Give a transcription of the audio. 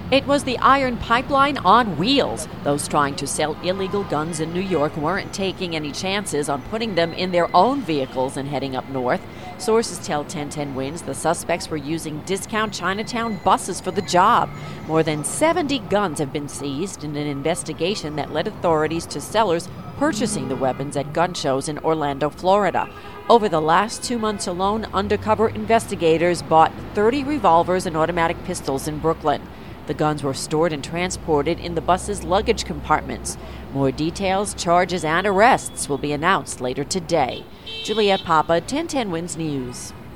It was the iron pipeline on wheels. Those trying to sell illegal guns in New York weren't taking any chances on putting them in their own vehicles and heading up north. Sources tell 1010 Wins the suspects were using discount Chinatown buses for the job. More than 70 guns have been seized in an investigation that led authorities to sellers purchasing the weapons at gun shows in Orlando, Florida. Over the last 2 months alone, undercover investigators bought 30 revolvers and automatic pistols in Brooklyn. The guns were stored and transported in the bus's luggage compartments. More details, charges, and arrests will be announced later today. Juliette Papa, 1010 Wins News.